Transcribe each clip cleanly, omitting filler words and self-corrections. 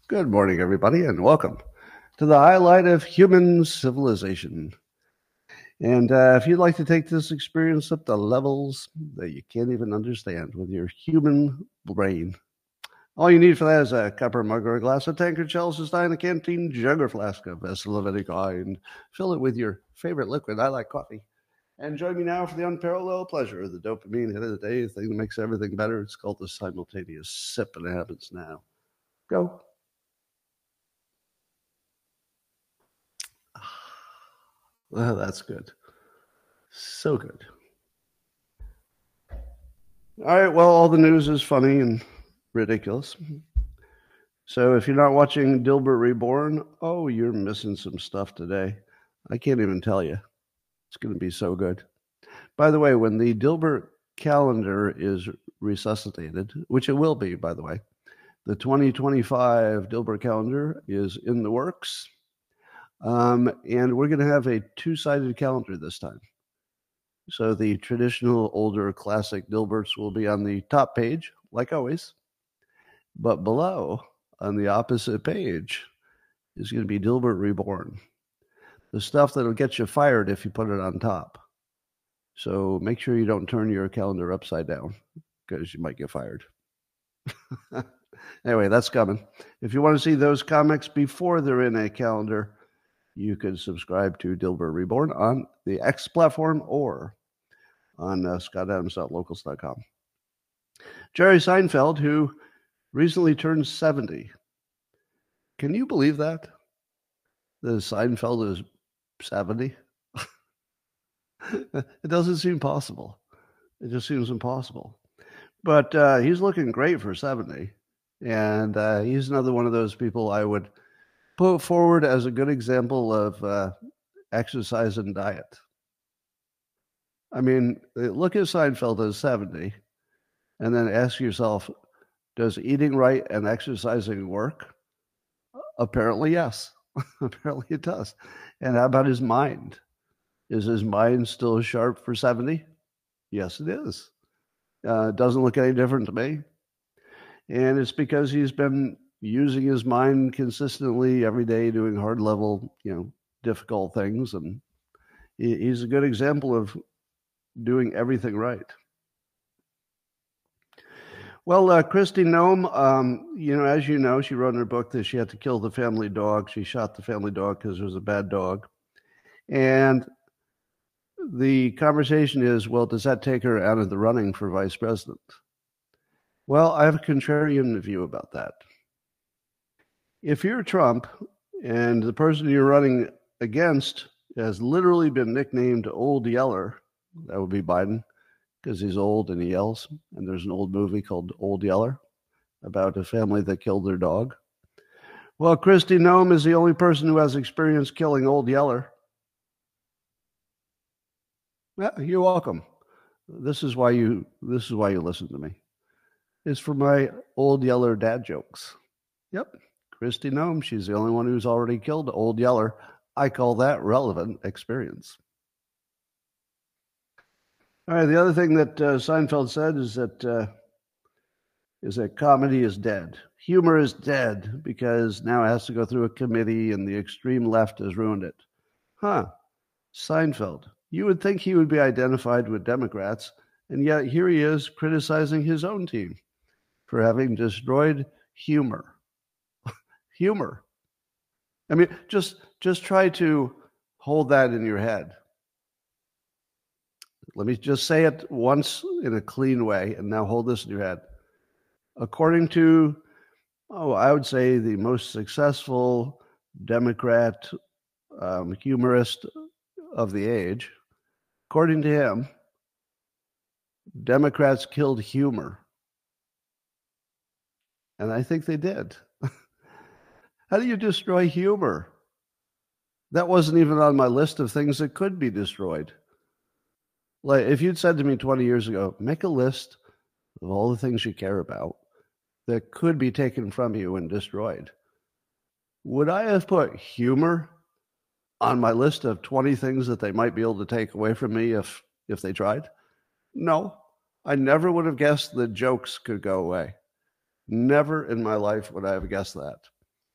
Good morning, everybody, and welcome to the highlight of human civilization. And if you'd like to take this experience up to levels that you can't even understand with your human brain, all you need for that is a cup or mug or a glass, a tankard, chalice, a stein, a canteen, jug or flask, a vessel of any kind. Fill it with your favorite liquid. I like coffee. And join me now for the unparalleled pleasure of the dopamine hit of the day, the thing that makes everything better. It's called the simultaneous sip, and it happens now. Go. Oh, that's good. So good. All right, well, all the news is funny and ridiculous. So if you're not watching Dilbert Reborn, oh, you're missing some stuff today. I can't even tell you. It's going to be so good. By the way, when the Dilbert calendar is resuscitated, which it will be, by the way, the 2025 Dilbert calendar is in the works. And we're going to have a two-sided calendar this time. So the traditional older classic Dilberts will be on the top page, like always. But below, on the opposite page, is going to be Dilbert Reborn. The stuff that'll get you fired if you put it on top. So make sure you don't turn your calendar upside down, because you might get fired. Anyway, that's coming. If you want to see those comics before they're in a calendar, you can subscribe to Dilbert Reborn on the X platform or on scottadams.locals.com. Jerry Seinfeld, who recently turned 70. Can you believe that? That Seinfeld is 70? It doesn't seem possible. It just seems impossible. But he's looking great for 70. And he's another one of those people I would put forward as a good example of exercise and diet. I mean, look at Seinfeld as 70 and then ask yourself, does eating right and exercising work? Apparently, yes. Apparently it does. And how about his mind? Is his mind still sharp for 70? Yes, it is. It doesn't look any different to me. And it's because he's been using his mind consistently every day, doing hard level, difficult things. And he's a good example of doing everything right. Well, Kristi Noem, as you know, she wrote in her book that she had to kill the family dog. She shot the family dog because it was a bad dog. And the conversation is, well, does that take her out of the running for vice president? Well, I have a contrarian view about that. If you're Trump and the person you're running against has literally been nicknamed Old Yeller, that would be Biden, because he's old and he yells. And there's an old movie called Old Yeller about a family that killed their dog. Well, Kristi Noem is the only person who has experience killing Old Yeller. Yeah, you're welcome. This is why you listen to me. It's for my Old Yeller dad jokes. Yep. Kristi Noem, she's the only one who's already killed Old Yeller. I call that relevant experience. All right, the other thing that Seinfeld said is that comedy is dead. Humor is dead because now it has to go through a committee and the extreme left has ruined it. Seinfeld. You would think he would be identified with Democrats, and yet here he is criticizing his own team for having destroyed humor. Humor. I mean, just try to hold that in your head. Let me just say it once in a clean way, and now hold this in your head. According to, I would say the most successful Democrat humorist of the age, according to him, Democrats killed humor. And I think they did. How do you destroy humor? That wasn't even on my list of things that could be destroyed. Like, if you'd said to me 20 years ago, make a list of all the things you care about that could be taken from you and destroyed, would I have put humor on my list of 20 things that they might be able to take away from me if they tried? No, I never would have guessed that jokes could go away. Never in my life would I have guessed that.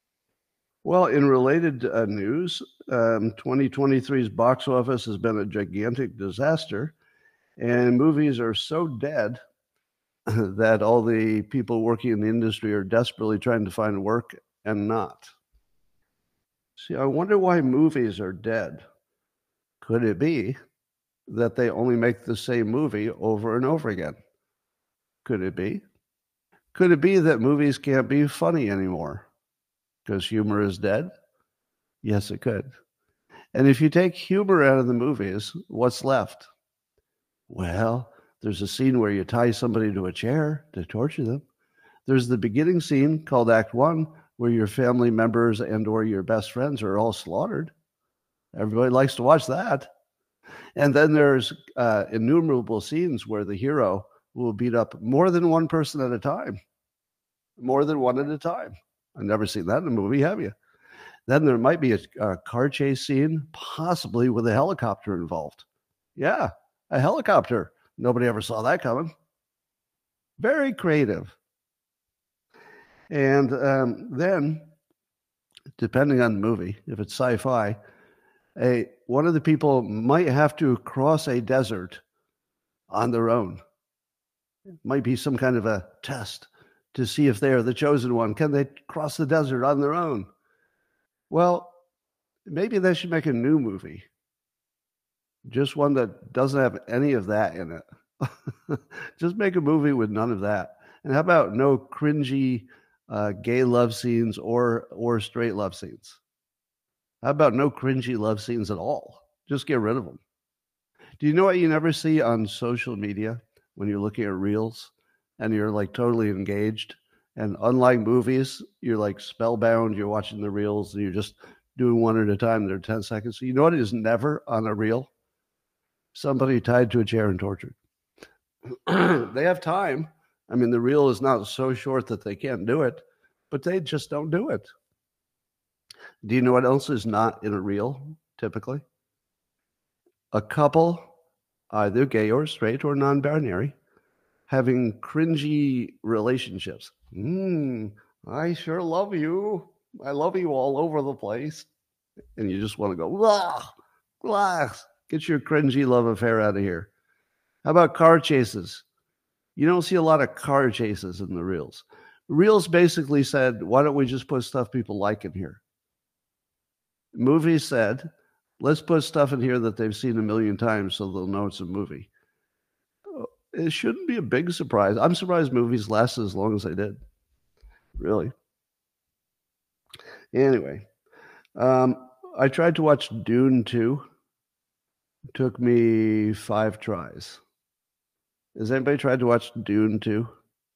Well, in related news, 2023's box office has been a gigantic disaster, and movies are so dead that all the people working in the industry are desperately trying to find work and not. See, I wonder why movies are dead. Could it be that they only make the same movie over and over again? Could it be? Could it be that movies can't be funny anymore because humor is dead? Yes, it could. And if you take humor out of the movies, what's left? Well, there's a scene where you tie somebody to a chair to torture them. There's the beginning scene called Act One, where your family members and or your best friends are all slaughtered. Everybody likes to watch that. And then there's innumerable scenes where the hero will beat up more than one person at a time. More than one at a time. I've never seen that in a movie, have you? Then there might be a car chase scene, possibly with a helicopter involved. Yeah, a helicopter. Nobody ever saw that coming. Very creative. And then, depending on the movie, if it's sci-fi, one of the people might have to cross a desert on their own. It might be some kind of a test to see if they are the chosen one. Can they cross the desert on their own? Well, maybe they should make a new movie. Just one that doesn't have any of that in it. Just make a movie with none of that. And how about no cringy gay love scenes or straight love scenes? How about no cringy love scenes at all? Just get rid of them. Do you know what you never see on social media when you're looking at reels and you're like totally engaged? And unlike movies, you're like spellbound. You're watching the reels and you're just doing one at a time. They're 10 seconds. So you know what is never on a reel? Somebody tied to a chair and tortured. They have time. I mean, the reel is not so short that they can't do it, but they just don't do it. Do you know what else is not in a reel, typically? A couple, either gay or straight or non-binary, having cringy relationships. I sure love you. I love you all over the place. And you just want to go, blah, get your cringy love affair out of here. How about car chases? You don't see a lot of car chases in the reels. Reels basically said, why don't we just put stuff people like in here? Movies said, let's put stuff in here that they've seen a million times so they'll know it's a movie. It shouldn't be a big surprise. I'm surprised movies lasted as long as they did. Really. Anyway, I tried to watch Dune 2. It took me 5 tries. Has anybody tried to watch Dune 2?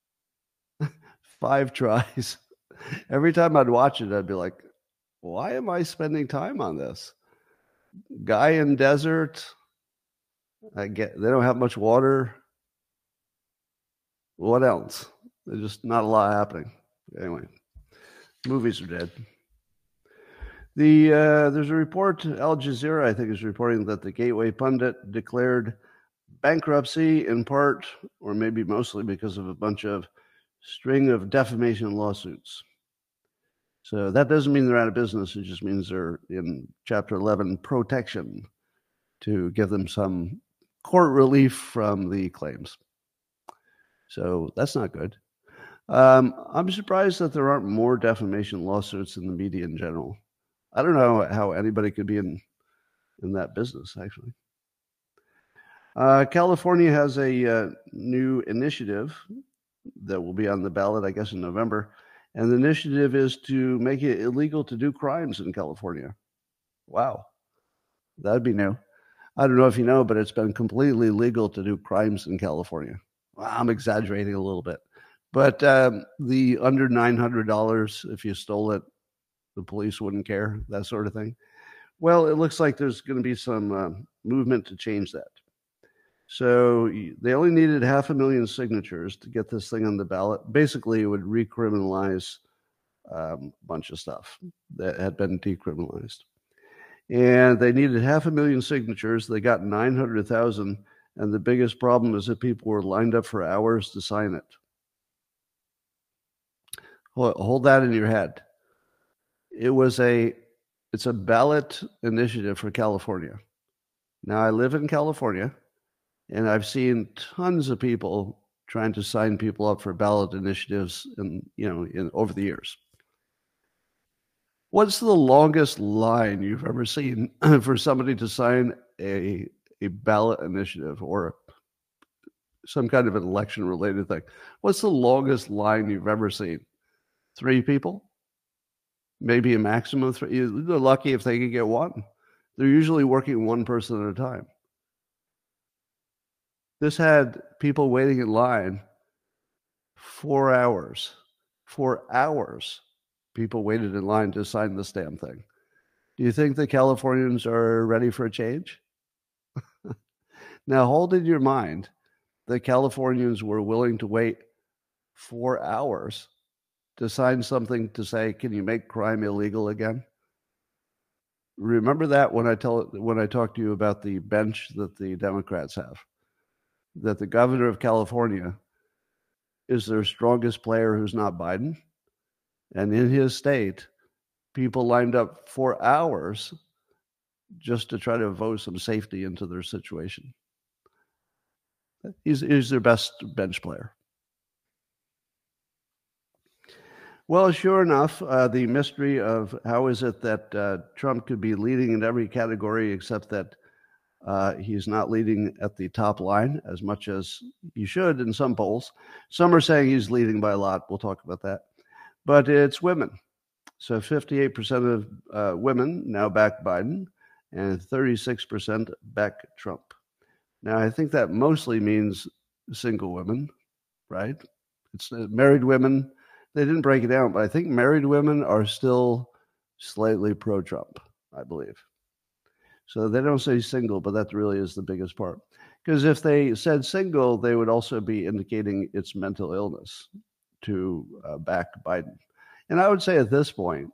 5 tries. Every time I'd watch it, I'd be like, why am I spending time on this? Guy in desert. They don't have much water. What else? There's just not a lot happening. Anyway, movies are dead. There's a report, Al Jazeera, I think, is reporting that the Gateway Pundit declared bankruptcy in part, or maybe mostly because of a bunch of string of defamation lawsuits. So that doesn't mean they're out of business. It just means they're in Chapter 11 protection to give them some court relief from the claims. So that's not good. I'm surprised that there aren't more defamation lawsuits in the media in general. I don't know how anybody could be in that business, actually. California has a new initiative that will be on the ballot, I guess, in November. And the initiative is to make it illegal to do crimes in California. Wow. That'd be new. I don't know if you know, but it's been completely legal to do crimes in California. Well, I'm exaggerating a little bit. But the under $900, if you stole it, the police wouldn't care, that sort of thing. Well, it looks like there's going to be some movement to change that. So they only needed 500,000 signatures to get this thing on the ballot. Basically, it would recriminalize a bunch of stuff that had been decriminalized. And they needed 500,000 signatures. They got 900,000. And the biggest problem is that people were lined up for hours to sign it. Hold that in your head. It's a ballot initiative for California. Now, I live in California, and I've seen tons of people trying to sign people up for ballot initiatives over the years. What's the longest line you've ever seen for somebody to sign a ballot initiative or some kind of an election-related thing? What's the longest line you've ever seen? 3 people? Maybe a maximum of 3. They're lucky if they can get 1. They're usually working 1 person at a time. This had people waiting in line 4 hours. 4 hours. People waited in line to sign this damn thing. Do you think the Californians are ready for a change? Now, hold in your mind that Californians were willing to wait 4 hours to sign something to say, can you make crime illegal again? Remember that when I talk to you about the bench that the Democrats have, that the governor of California is their strongest player who's not Biden. And in his state, people lined up for hours just to try to vote some safety into their situation. He's their best bench player. Well, sure enough, the mystery of how is it that Trump could be leading in every category except that he's not leading at the top line as much as he should in some polls. Some are saying he's leading by a lot. We'll talk about that. But it's women. So 58% of women now back Biden and 36% back Trump. Now, I think that mostly means single women, right? It's married women. They didn't break it down, but I think married women are still slightly pro-Trump, I believe. So they don't say single, but that really is the biggest part. Because if they said single, they would also be indicating it's mental illness to back Biden. And I would say at this point,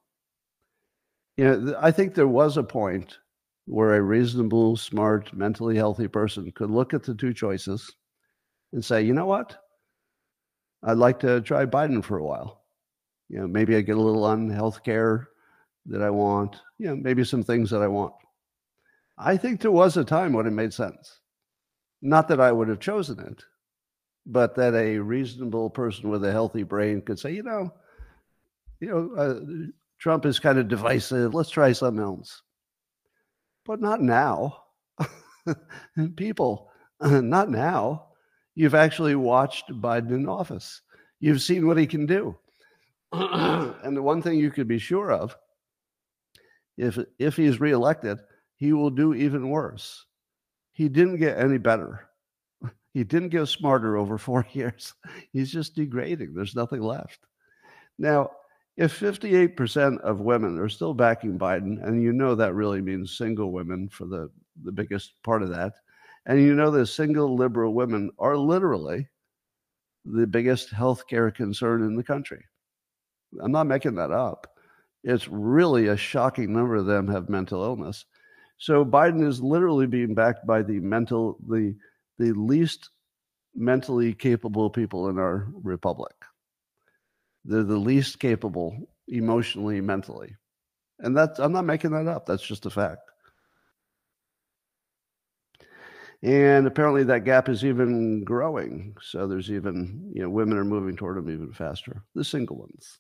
I think there was a point where a reasonable, smart, mentally healthy person could look at the 2 choices and say, you know what? I'd like to try Biden for a while. Maybe I get a little on health care that I want. Maybe some things that I want. I think there was a time when it made sense. Not that I would have chosen it, but that a reasonable person with a healthy brain could say, Trump is kind of divisive. Let's try something else. But not now. People, not now. You've actually watched Biden in office. You've seen what he can do. And the one thing you could be sure of, if he's reelected, he will do even worse. He didn't get any better. He didn't get smarter over 4 years. He's just degrading. There's nothing left. Now, if 58% of women are still backing Biden, and that really means single women for the biggest part of that, and that single liberal women are literally the biggest healthcare concern in the country. I'm not making that up. It's really a shocking number of them have mental illness. So Biden is literally being backed by the least mentally capable people in our republic. They're the least capable emotionally, mentally. And I'm not making that up. That's just a fact. And apparently that gap is even growing. So there's even, women are moving toward them even faster. The single ones.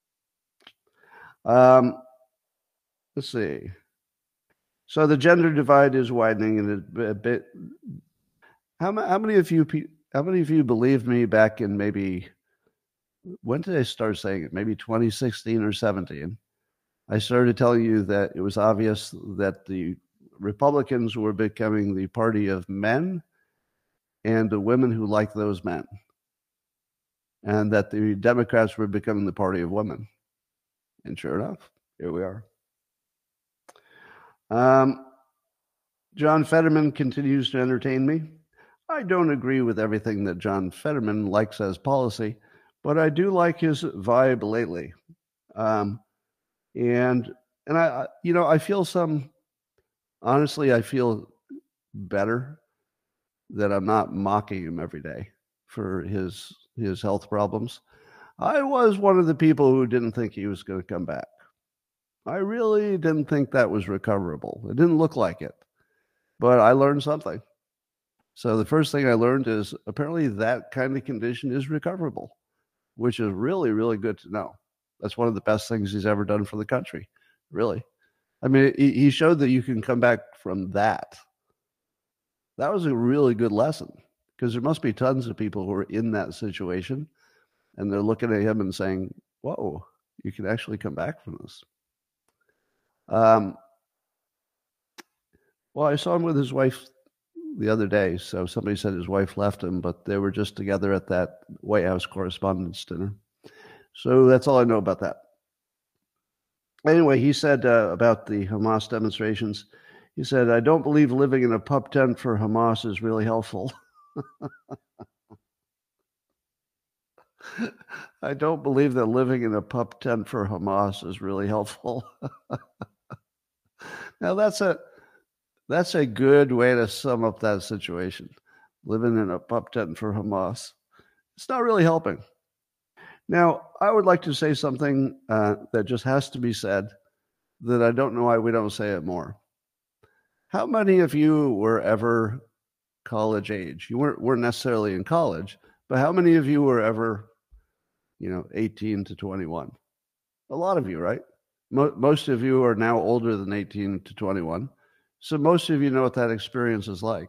Let's see. So the gender divide is widening in a bit. How many of you believed me back in maybe, when did I start saying it? Maybe 2016 or 17. I started telling you that it was obvious that the Republicans were becoming the party of men and the women who like those men, and that the Democrats were becoming the party of women. And sure enough, here we are. John Fetterman continues to entertain me. I don't agree with everything that John Fetterman likes as policy, but I do like his vibe lately. And I feel honestly, I feel better that I'm not mocking him every day for his health problems. I was one of the people who didn't think he was going to come back. I really didn't think that was recoverable. It didn't look like it, but I learned something. So the first thing I learned is apparently that kind of condition is recoverable, which is really, really good to know. That's one of the best things he's ever done for the country, really. I mean, he showed that you can come back from that. That was a really good lesson because there must be tons of people who are in that situation and they're looking at him and saying, whoa, you can actually come back from this. Well, I saw him with his wife the other day. So somebody said his wife left him, but they were just together at that White House Correspondents' Dinner. So that's all I know about that. Anyway, he said about the Hamas demonstrations, he said, I don't believe living in a pup tent for Hamas is really helpful. I don't believe that living in a pup tent for Hamas is really helpful. Now, that's a good way to sum up that situation. Living in a pup tent for Hamas. It's not really helping. Now, I would like to say something that just has to be said that I don't know why we don't say it more. How many of you were ever college age? You weren't necessarily in college, but how many of you were ever, 18 to 21? A lot of you, right? Most of you are now older than 18 to 21. So most of you know what that experience is like.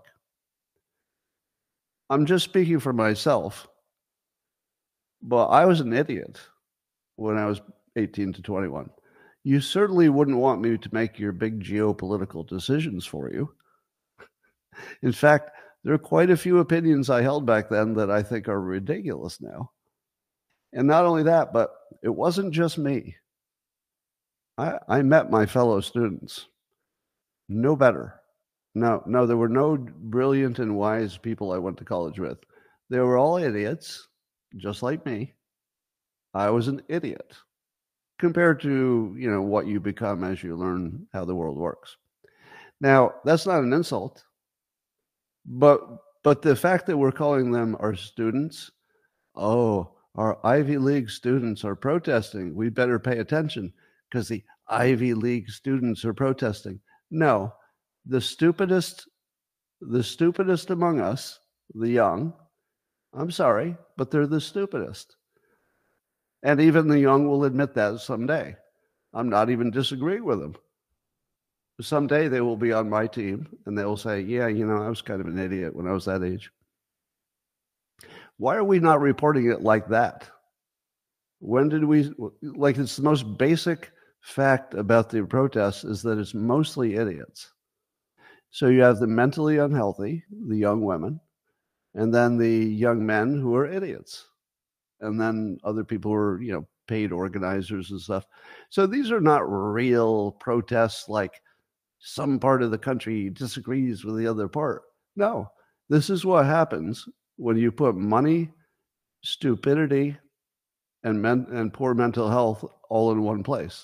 I'm just speaking for myself, but I was an idiot when I was 18 to 21. You certainly wouldn't want me to make your big geopolitical decisions for you. In fact, there are quite a few opinions I held back then that I think are ridiculous now. And not only that, but it wasn't just me. I met my fellow students. No better. No, there were no brilliant and wise people I went to college with. They were all idiots, just like me. I was an idiot compared to, what you become as you learn how the world works. Now, that's not an insult, but the fact that we're calling them our students, oh, our Ivy League students are protesting. We better pay attention because the Ivy League students are protesting. No, the stupidest among us, the young, I'm sorry, but they're the stupidest. And even the young will admit that someday. I'm not even disagreeing with them. Someday they will be on my team and they will say, yeah, I was kind of an idiot when I was that age. Why are we not reporting it like that? When did we, it's the most basic fact about the protests is that it's mostly idiots. So you have the mentally unhealthy, the young women, and then the young men who are idiots. And then other people who are, paid organizers and stuff. So these are not real protests like some part of the country disagrees with the other part. No, this is what happens when you put money, stupidity, and poor mental health all in one place.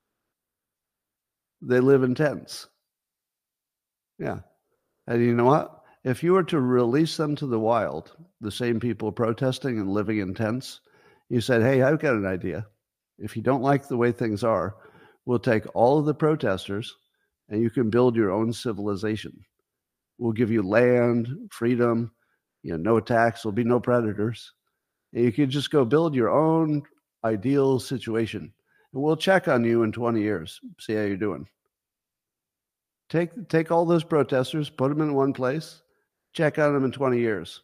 They live in tents. Yeah. And you know what? If you were to release them to the wild, the same people protesting and living in tents, you said, hey, I've got an idea. If you don't like the way things are, we'll take all of the protesters and you can build your own civilization. We'll give you land, freedom, no attacks, there'll be no predators. And you can just go build your own ideal situation. And we'll check on you in 20 years, see how you're doing. Take all those protesters, put them in one place, check on them in 20 years.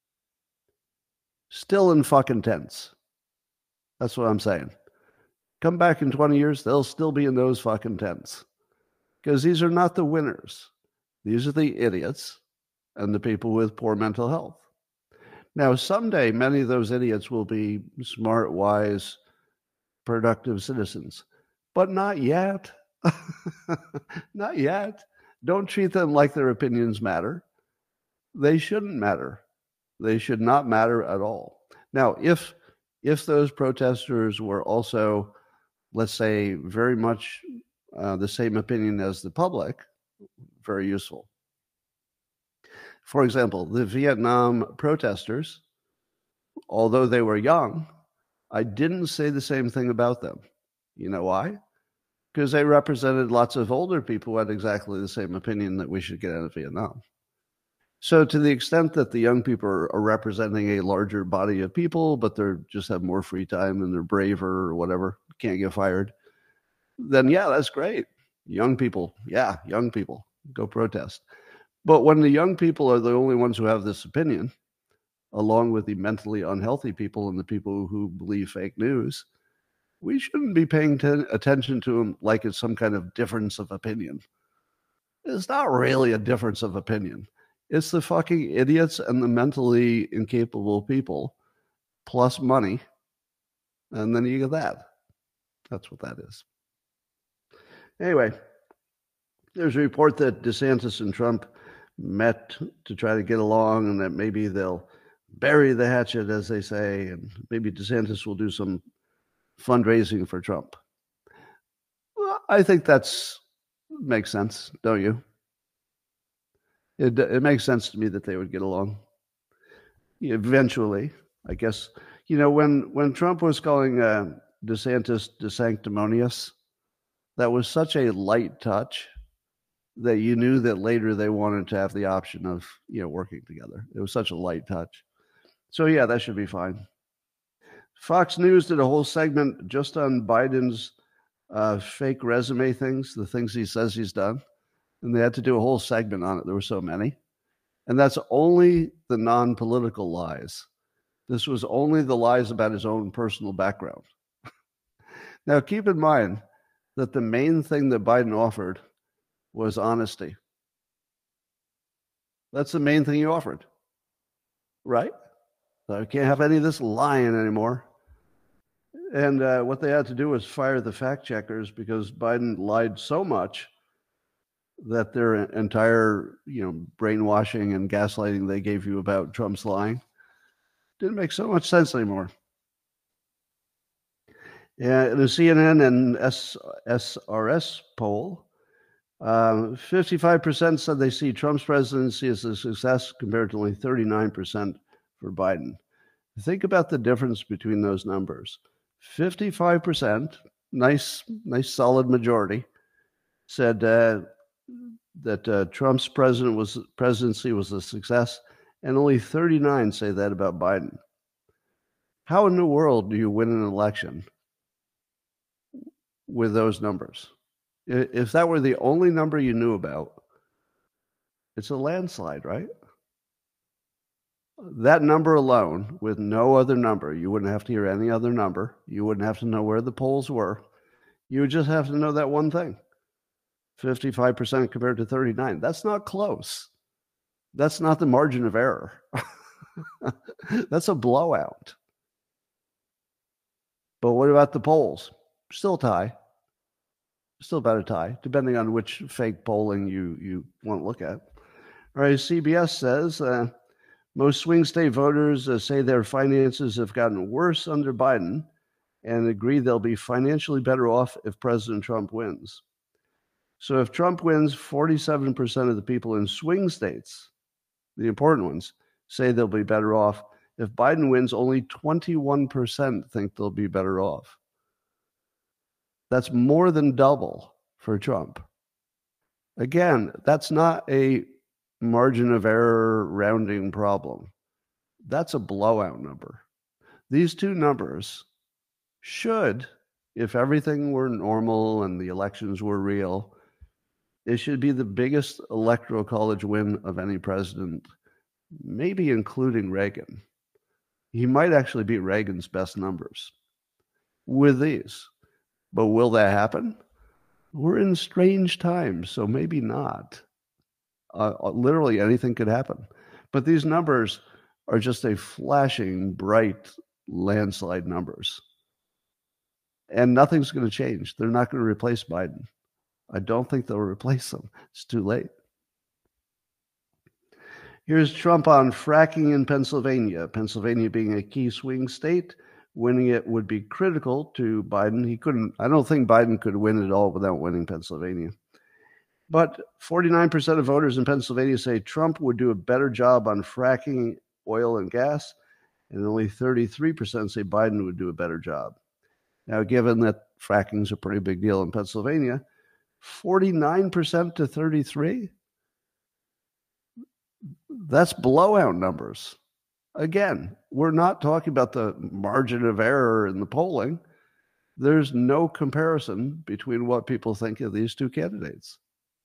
Still in fucking tents. That's what I'm saying. Come back in 20 years, they'll still be in those fucking tents. Because these are not the winners. These are the idiots and the people with poor mental health. Now, someday, many of those idiots will be smart, wise, productive citizens. But not yet. Not yet. Don't treat them like their opinions matter. They shouldn't matter. They should not matter at all. Now, if those protesters were also, let's say, very much the same opinion as the public, very useful. For example, the Vietnam protesters, although they were young, I didn't say the same thing about them. You know why? because they represented lots of older people who had exactly the same opinion that we should get out of Vietnam. So to the extent that the young people are representing a larger body of people, but they're just have more free time and they're braver or whatever, can't get fired, then yeah, that's great. Young people, go protest. But when the young people are the only ones who have this opinion, along with the mentally unhealthy people and the people who believe fake news, we shouldn't be paying attention to them like it's some kind of difference of opinion. It's not really a difference of opinion. It's the fucking idiots and the mentally incapable people plus money. And then you get that. That's what that is. Anyway, there's a report that DeSantis and Trump met to try to get along and that maybe they'll bury the hatchet, as they say, and maybe DeSantis will do some fundraising for Trump. Well, I think that's makes sense, don't you? It makes sense to me that they would get along. Eventually, I guess, when Trump was calling DeSantis DeSanctimonious, that was such a light touch that you knew that later they wanted to have the option of, working together. It was such a light touch. So yeah, that should be fine. Fox News did a whole segment just on Biden's fake resume things, the things he says he's done. And they had to do a whole segment on it. There were so many. And that's only the non-political lies. This was only the lies about his own personal background. Now, keep in mind that the main thing that Biden offered was honesty. That's the main thing he offered, right? So I can't have any of this lying anymore. And what they had to do was fire the fact checkers because Biden lied so much that their entire, brainwashing and gaslighting they gave you about Trump's lying didn't make so much sense anymore. Yeah, the CNN and SRS poll, 55% said they see Trump's presidency as a success compared to only 39% for Biden. Think about the difference between those numbers. 55%, nice solid majority, said that Trump's presidency was a success, and only 39 say that about Biden. How in the world do you win an election with those numbers? If that were the only number you knew about, it's a landslide, right? That number alone, with no other number, you wouldn't have to hear any other number. You wouldn't have to know where the polls were. You would just have to know that one thing. 55% compared to 39. That's not close. That's not the margin of error. That's a blowout. But what about the polls? Still a tie. Still about a tie, depending on which fake polling you want to look at. All right, CBS says most swing state voters say their finances have gotten worse under Biden and agree they'll be financially better off if President Trump wins. So if Trump wins, 47% of the people in swing states, the important ones, say they'll be better off. If Biden wins, only 21% think they'll be better off. That's more than double for Trump. Again, that's not a margin of error rounding problem. That's a blowout number. These two numbers should, if everything were normal and the elections were real, it should be the biggest electoral college win of any president, maybe including Reagan. He might actually beat Reagan's best numbers with these. But will that happen? We're in strange times, so maybe not. Literally anything could happen. But these numbers are just a flashing, bright landslide numbers. And nothing's going to change. They're not going to replace Biden. I don't think they'll replace him. It's too late. Here's Trump on fracking in Pennsylvania. Pennsylvania being a key swing state, winning it would be critical to Biden. I don't think Biden could win it all without winning Pennsylvania. But 49% of voters in Pennsylvania say Trump would do a better job on fracking oil and gas, and only 33% say Biden would do a better job. Now, given that fracking is a pretty big deal in Pennsylvania, 49% to 33%, that's blowout numbers. Again, we're not talking about the margin of error in the polling. There's no comparison between what people think of these two candidates.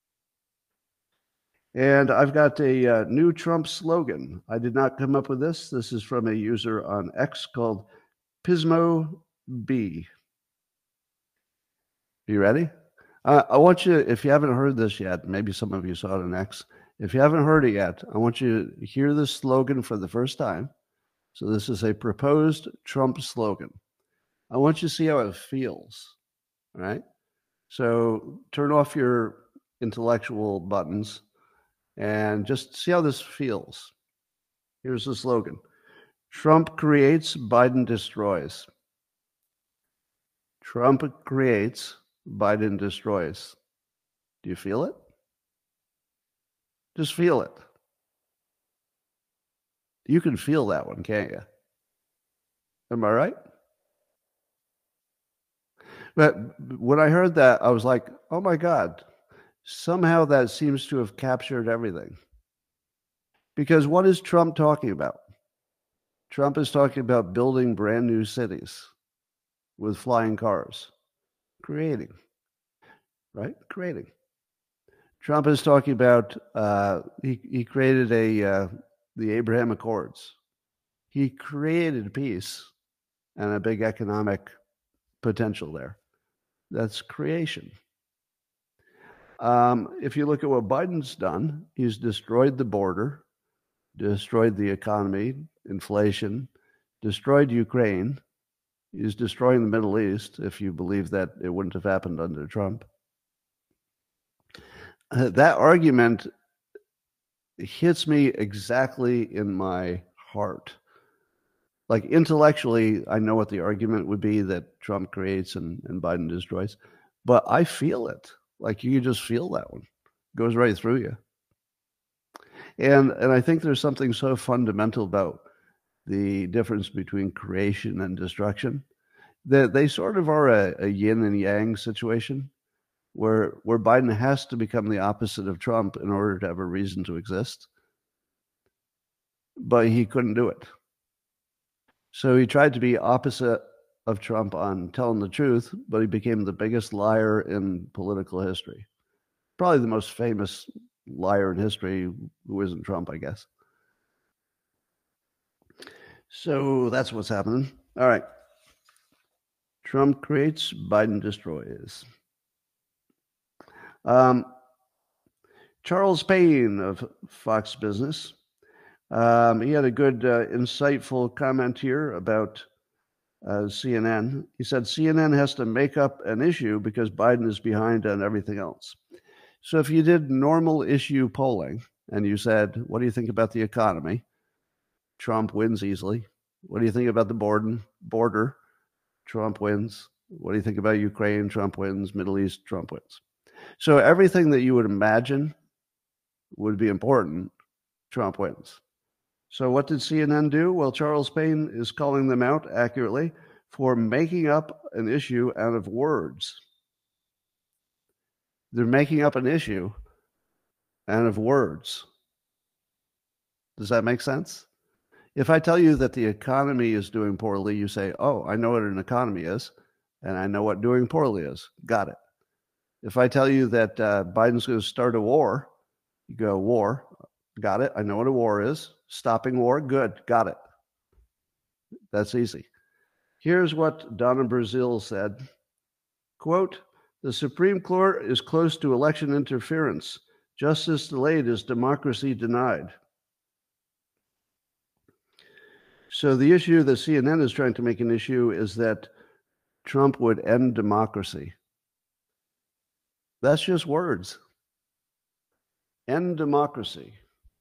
And I've got a new Trump slogan. I did not come up with this. This is from a user on X called Pismo B. You ready? I want you, if you haven't heard this yet, maybe some of you saw it on X. If you haven't heard it yet, I want you to hear this slogan for the first time. So this is a proposed Trump slogan. I want you to see how it feels, all right? So turn off your intellectual buttons and just see how this feels. Here's the slogan. Trump creates, Biden destroys. Trump creates, Biden destroys. Do you feel it? Just feel it. You can feel that one, can't you? Am I right? But when I heard that, I was like, oh my God, somehow that seems to have captured everything. Because what is Trump talking about? Trump is talking about building brand new cities with flying cars. Creating, right? Creating. Trump is talking about, he created the Abraham Accords. He created peace and a big economic potential there. That's creation. If you look at what Biden's done, he's destroyed the border, destroyed the economy, inflation, destroyed Ukraine. He's destroying the Middle East, if you believe that it wouldn't have happened under Trump. That argument hits me exactly in my heart. Like intellectually, I know what the argument would be that Trump creates and Biden destroys, but I feel it. Like you just feel that one. It goes right through you. And I think there's something so fundamental about the difference between creation and destruction that they sort of are a yin and yang situation where Biden has to become the opposite of Trump in order to have a reason to exist. But he couldn't do it. So he tried to be opposite of Trump on telling the truth, but he became the biggest liar in political history. Probably the most famous liar in history who isn't Trump, I guess. So that's what's happening. All right. Trump creates, Biden destroys. Charles Payne of Fox Business. He had a good, insightful comment here about CNN. He said, CNN has to make up an issue because Biden is behind on everything else. So if you did normal issue polling and you said, what do you think about the economy? Trump wins easily. What do you think about the border? Trump wins. What do you think about Ukraine? Trump wins. Middle East, Trump wins. So everything that you would imagine would be important, Trump wins. So what did CNN do? Well, Charles Payne is calling them out accurately for making up an issue out of words. They're making up an issue out of words. Does that make sense? If I tell you that the economy is doing poorly, you say, oh, I know what an economy is, and I know what doing poorly is. Got it. If I tell you that Biden's going to start a war, you go, war. Got it. I know what a war is. Stopping war. Good. Got it. That's easy. Here's what Donna Brazile said. Quote, the Supreme Court is close to election interference. Justice delayed is democracy denied. So the issue that CNN is trying to make an issue is that Trump would end democracy. That's just words. End democracy.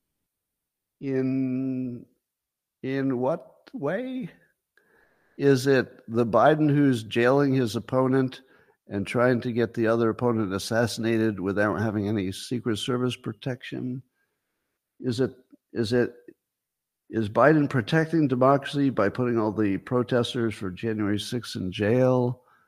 In what way? Is it the Biden who's jailing his opponent and trying to get the other opponent assassinated without having any Secret Service protection? Is Biden protecting democracy by putting all the protesters for January 6th in jail?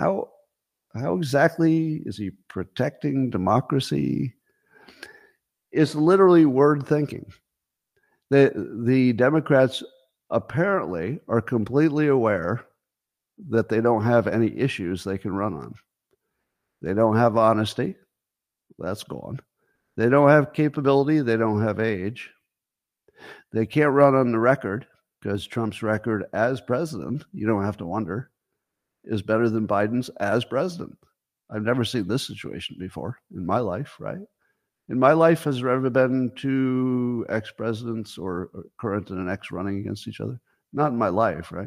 How exactly is he protecting democracy? It's literally word thinking. The Democrats apparently are completely aware that they don't have any issues they can run on. They don't have honesty. That's gone. They don't have capability. They don't have age. They can't run on the record because Trump's record as president, you don't have to wonder, is better than Biden's as president. I've never seen this situation before in my life, right? In my life, has there ever been two ex-presidents or current and an ex running against each other? Not in my life, right?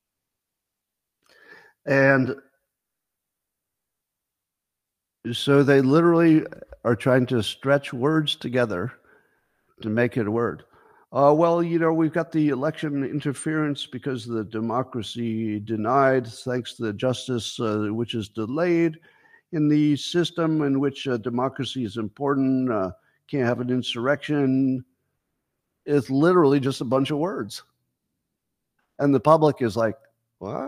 And so they literally are trying to stretch words together to make it a word. Well, we've got the election interference because the democracy denied, thanks to the justice, which is delayed in the system in which democracy is important. Can't have an insurrection. It's literally just a bunch of words. And the public is like, what?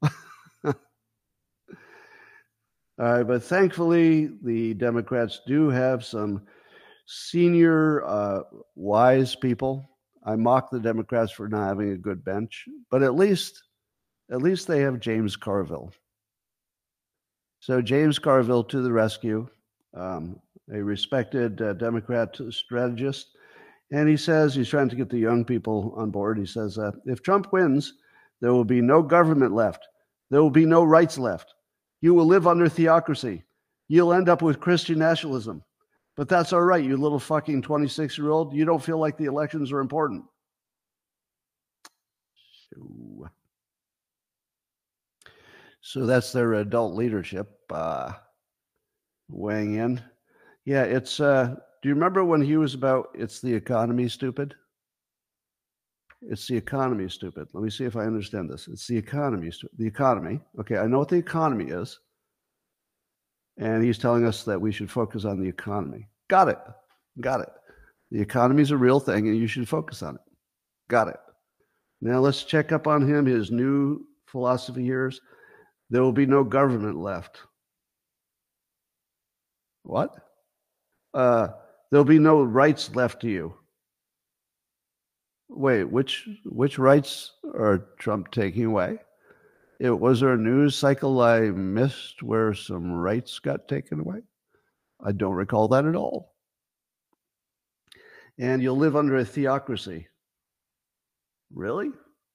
But thankfully, the Democrats do have some senior, wise people. I mock the Democrats for not having a good bench, but at least they have James Carville. So James Carville to the rescue, a respected Democrat strategist. And he says he's trying to get the young people on board. He says, if Trump wins, there will be no government left. There will be no rights left. You will live under theocracy. You'll end up with Christian nationalism. But that's all right, you little fucking 26-year-old. You don't feel like the elections are important. So that's their adult leadership weighing in. Yeah, it's, do you remember when he was about, it's the economy, stupid? It's the economy, stupid. Let me see if I understand this. It's the economy, the economy. Okay, I know what the economy is. And he's telling us that we should focus on the economy. Got it. The economy is a real thing, and you should focus on it. Got it. Now let's check up on him. His new philosophy here is there will be no government left. What? There'll be no rights left to you. Wait, which rights are Trump taking away? Was there a news cycle I missed where some rights got taken away? I don't recall that at all. And you'll live under a theocracy. Really?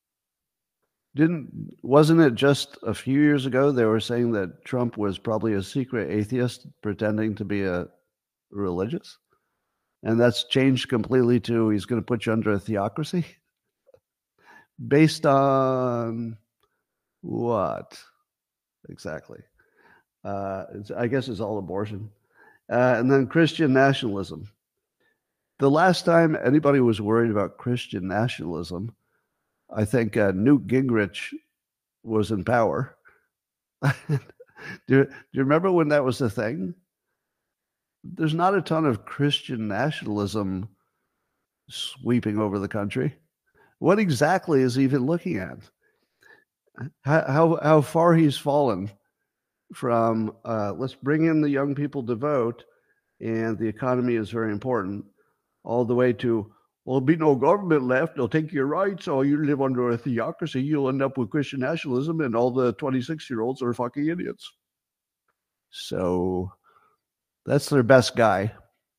Wasn't it just a few years ago they were saying that Trump was probably a secret atheist pretending to be a religious? And that's changed completely to he's going to put you under a theocracy? Based on what? Exactly. I guess it's all abortion. And then Christian nationalism. The last time anybody was worried about Christian nationalism, I think Newt Gingrich was in power. Do you remember when that was a thing? There's not a ton of Christian nationalism sweeping over the country. What exactly is he even looking at? How far he's fallen from let's bring in the young people to vote and the economy is very important, all the way to, well, there'll be no government left. They'll take your rights. Or you live under a theocracy. You'll end up with Christian nationalism, and all the 26-year-olds are fucking idiots. So that's their best guy.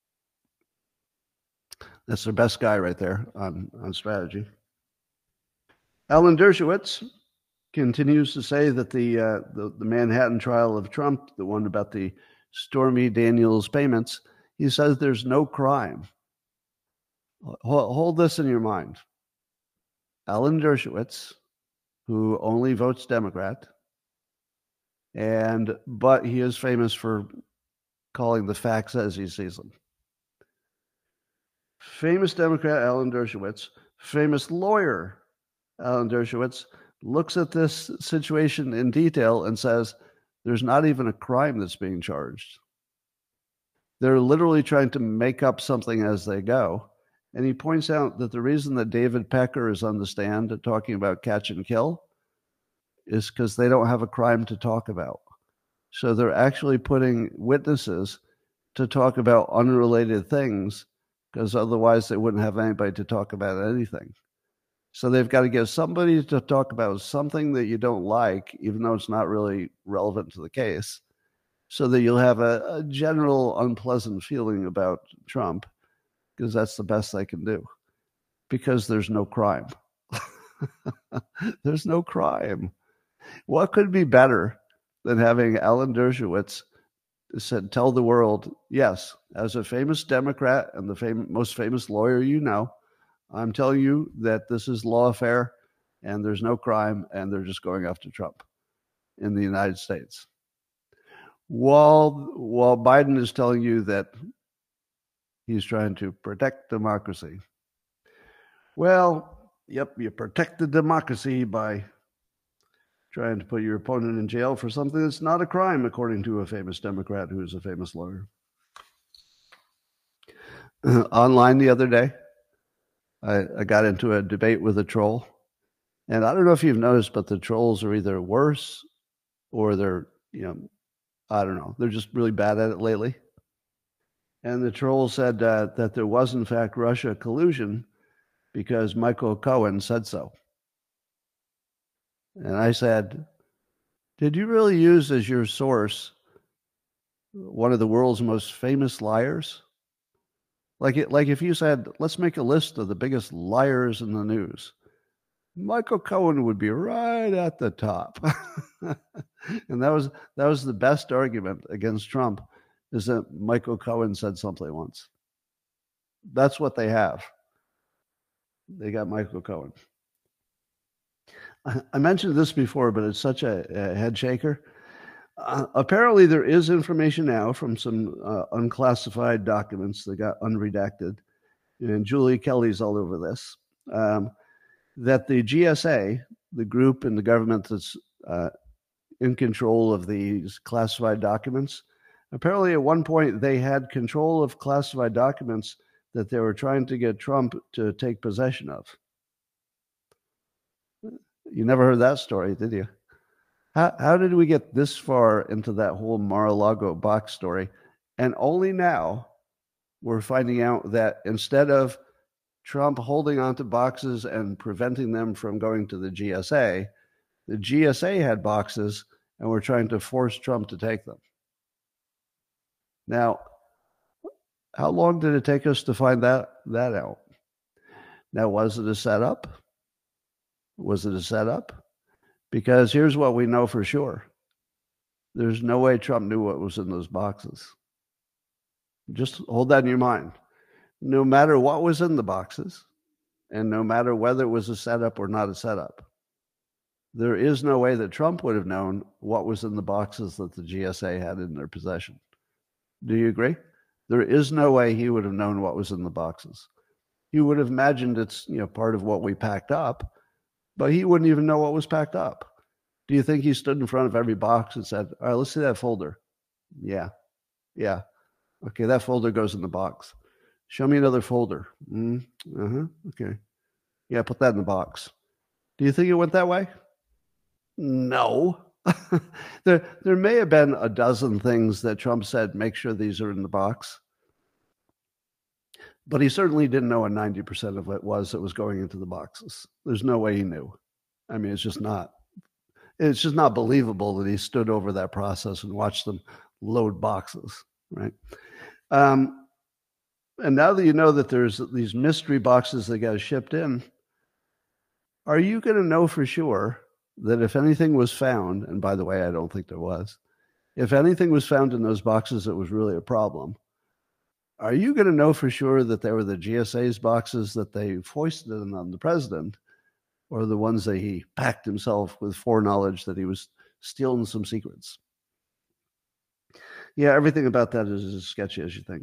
That's their best guy right there on strategy. Alan Dershowitz continues to say that the Manhattan trial of Trump, the one about the Stormy Daniels payments, he says there's no crime. Hold this in your mind. Alan Dershowitz, who only votes Democrat, but he is famous for calling the facts as he sees them. Famous Democrat Alan Dershowitz, famous lawyer Alan Dershowitz, looks at this situation in detail and says there's not even a crime that's being charged. They're literally trying to make up something as they go. And he points out that the reason that David Pecker is on the stand talking about catch and kill is because they don't have a crime to talk about. So they're actually putting witnesses to talk about unrelated things, because otherwise they wouldn't have anybody to talk about anything. So they've got to get somebody to talk about something that you don't like, even though it's not really relevant to the case, so that you'll have a general unpleasant feeling about Trump, because that's the best they can do, because there's no crime. There's no crime. What could be better than having Alan Dershowitz said, tell the world, yes, as a famous Democrat and the most famous lawyer you know, I'm telling you that this is lawfare and there's no crime and they're just going after Trump in the United States. While Biden is telling you that he's trying to protect democracy. Well, yep, you protect the democracy by trying to put your opponent in jail for something that's not a crime, according to a famous Democrat who's a famous lawyer. Online the other day, I got into a debate with a troll. And I don't know if you've noticed, but the trolls are either worse or they're, I don't know. They're just really bad at it lately. And the troll said that there was, in fact, Russia collusion because Michael Cohen said so. And I said, did you really use as your source one of the world's most famous liars? Like if you said, let's make a list of the biggest liars in the news, Michael Cohen would be right at the top. And that was the best argument against Trump, is that Michael Cohen said something once. That's what they have. They got Michael Cohen. I mentioned this before, but it's such a head shaker. Apparently, there is information now from some unclassified documents that got unredacted, and Julie Kelly's all over this, that the GSA, the group in the government that's in control of these classified documents, apparently at one point they had control of classified documents that they were trying to get Trump to take possession of. You never heard that story, did you? How did we get this far into that whole Mar-a-Lago box story? And only now we're finding out that instead of Trump holding onto boxes and preventing them from going to the GSA had boxes and were trying to force Trump to take them. Now, how long did it take us to find that out? Now, was it a setup? Was it a setup? Because here's what we know for sure. There's no way Trump knew what was in those boxes. Just hold that in your mind. No matter what was in the boxes, and no matter whether it was a setup or not a setup, there is no way that Trump would have known what was in the boxes that the GSA had in their possession. Do you agree? There is no way he would have known what was in the boxes. He would have imagined it's part of what we packed up, but he wouldn't even know what was packed up. Do you think he stood in front of every box and said, all right, let's see that folder? Yeah. Okay, that folder goes in the box. Show me another folder. Okay. Yeah, put that in the box. Do you think it went that way? No. There may have been a dozen things that Trump said, make sure these are in the box. But he certainly didn't know what 90% of it was that was going into the boxes. There's no way he knew. I mean, it's just not believable that he stood over that process and watched them load boxes, right? And now that you know that there's these mystery boxes that got shipped in, are you going to know for sure that if anything was found, and by the way, I don't think there was, if anything was found in those boxes that was really a problem, are you going to know for sure that they were the GSA's boxes that they foisted on the president, or the ones that he packed himself with foreknowledge that he was stealing some secrets? Yeah, everything about that is as sketchy as you think.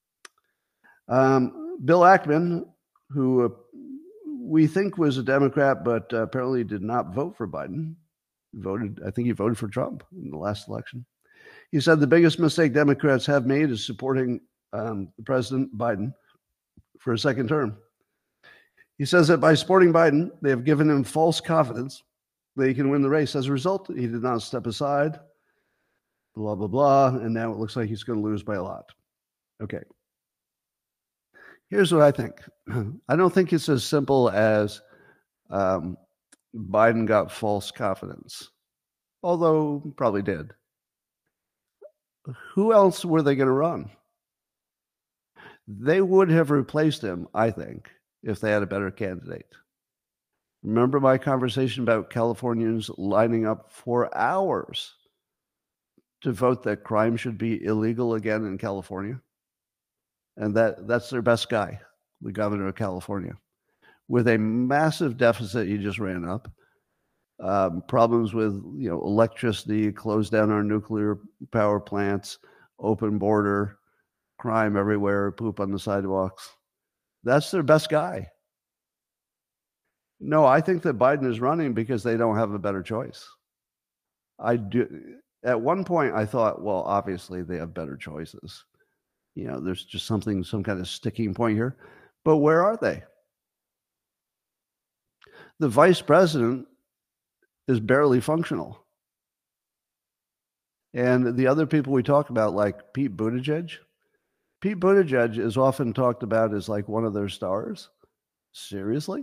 Bill Ackman, who we think was a Democrat, but apparently did not vote for Biden, I think he voted for Trump in the last election. He said the biggest mistake Democrats have made is supporting President Biden for a second term. He says that by supporting Biden, they have given him false confidence that he can win the race. As a result, he did not step aside blah, blah, blah. And now it looks like he's going to lose by a lot. Okay. Here's what I think. I don't think it's as simple as Biden got false confidence, although probably did. Who else were they going to run? They would have replaced him, I think, if they had a better candidate. Remember my conversation about Californians lining up for hours to vote that crime should be illegal again in California? And that's their best guy, the governor of California, with a massive deficit he just ran up, problems with electricity, close down our nuclear power plants, open border, crime everywhere, poop on the sidewalks. That's their best guy. No, I think that Biden is running because they don't have a better choice. I do. At one point, I thought, well, obviously they have better choices. There's just some kind of sticking point here. But where are they? The vice president is barely functional. And the other people we talk about, like Pete Buttigieg is often talked about as like one of their stars. Seriously?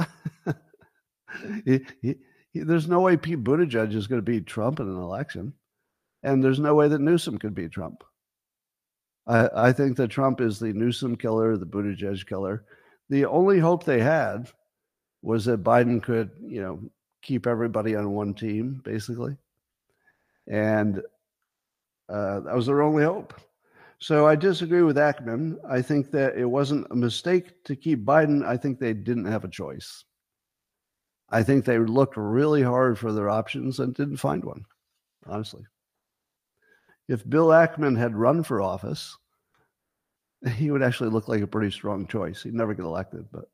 There's no way Pete Buttigieg is going to beat Trump in an election. And there's no way that Newsom could beat Trump. I think that Trump is the Newsom killer, the Buttigieg killer. The only hope they had was that Biden could, keep everybody on one team, basically. And that was their only hope. So I disagree with Ackman. I think that it wasn't a mistake to keep Biden. I think they didn't have a choice. I think they looked really hard for their options and didn't find one, honestly. If Bill Ackman had run for office, he would actually look like a pretty strong choice. He'd never get elected, but.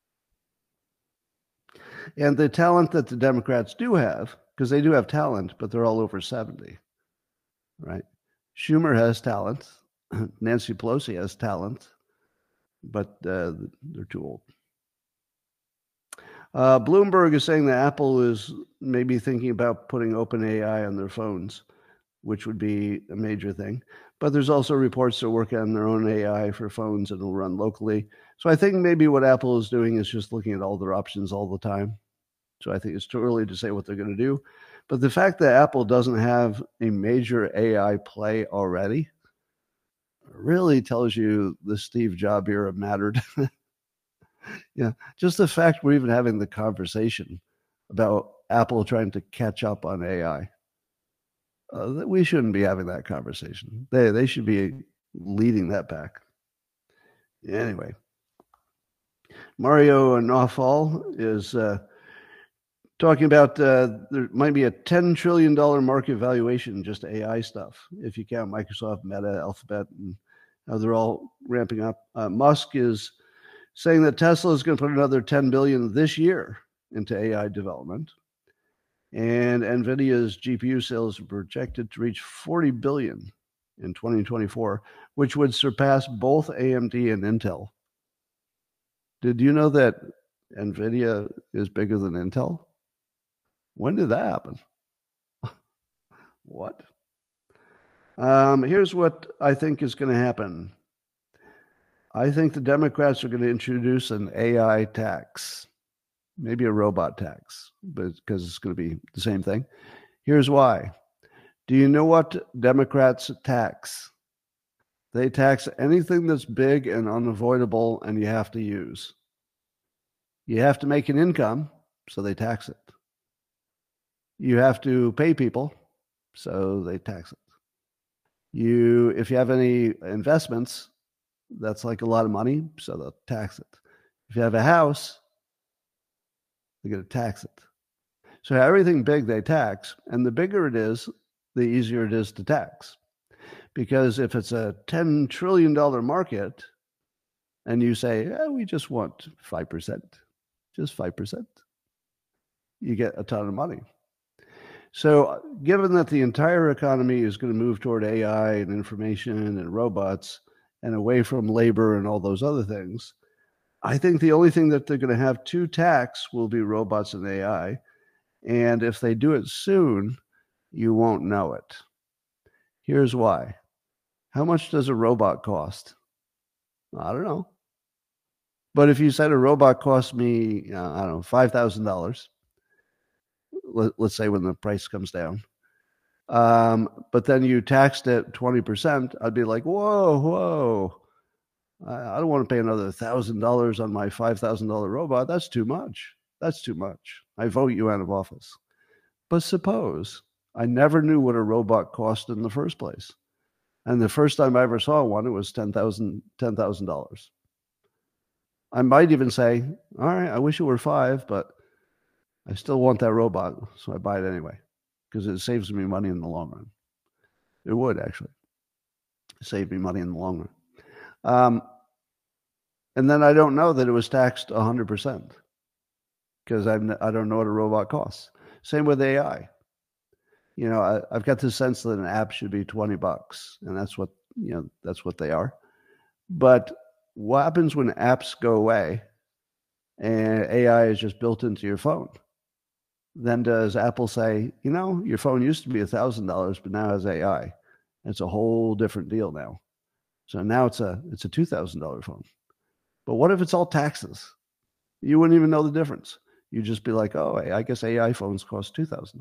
And the talent that the Democrats do have, because they do have talent, but they're all over 70, right? Schumer has talent. Nancy Pelosi has talent, but they're too old. Bloomberg is saying that Apple is maybe thinking about putting OpenAI on their phones, which would be a major thing. But there's also reports they're working on their own AI for phones that will run locally. So I think maybe what Apple is doing is just looking at all their options all the time. So I think it's too early to say what they're going to do. But the fact that Apple doesn't have a major AI play already really tells you the Steve Jobs era mattered. Yeah, just the fact we're even having the conversation about Apple trying to catch up on AI. We shouldn't be having that conversation. They should be leading that back. Anyway, Mario Nawfal is talking about there might be a $10 trillion market valuation just AI stuff, if you count Microsoft, Meta, Alphabet, and how they're all ramping up. Musk is saying that Tesla is going to put another $10 billion this year into AI development. And NVIDIA's GPU sales are projected to reach 40 billion in 2024, which would surpass both AMD and Intel. Did you know that NVIDIA is bigger than Intel? When did that happen? What? Here's what I think is going to happen. I think the Democrats are going to introduce an AI tax. Maybe a robot tax, but because it's going to be the same thing. Here's why. Do you know what Democrats tax? They tax anything that's big and unavoidable and you have to use. You have to make an income, so they tax it. You have to pay people, so they tax it. If you have any investments, that's like a lot of money, so they'll tax it. If you have a house, they're going to tax it. So everything big they tax, and the bigger it is, the easier it is to tax. Because if it's a $10 trillion market, and you say, we just want 5%, just 5%, you get a ton of money. So given that the entire economy is going to move toward AI and information and robots and away from labor and all those other things, I think the only thing that they're going to have to tax will be robots and AI. And if they do it soon, you won't know it. Here's why. How much does a robot cost? I don't know. But if you said a robot cost me, I don't know, $5,000, let's say when the price comes down, but then you taxed it 20%, I'd be like, whoa. I don't want to pay another $1,000 on my $5,000 robot. That's too much. I vote you out of office. But suppose I never knew what a robot cost in the first place. And the first time I ever saw one, it was $10,000. I might even say, all right, I wish it were $5,000, but I still want that robot, so I buy it anyway, because it saves me money in the long run. It would actually save me money in the long run. And then I don't know that it was taxed 100% because I don't know what a robot costs. Same with AI. I've got this sense that an app should be $20, and that's what they are. But what happens when apps go away and AI is just built into your phone? Then does Apple say, your phone used to be $1,000, but now has AI? It's a whole different deal now. So now it's a $2,000 phone. But what if it's all taxes? You wouldn't even know the difference. You'd just be like, oh, I guess AI phones cost $2,000.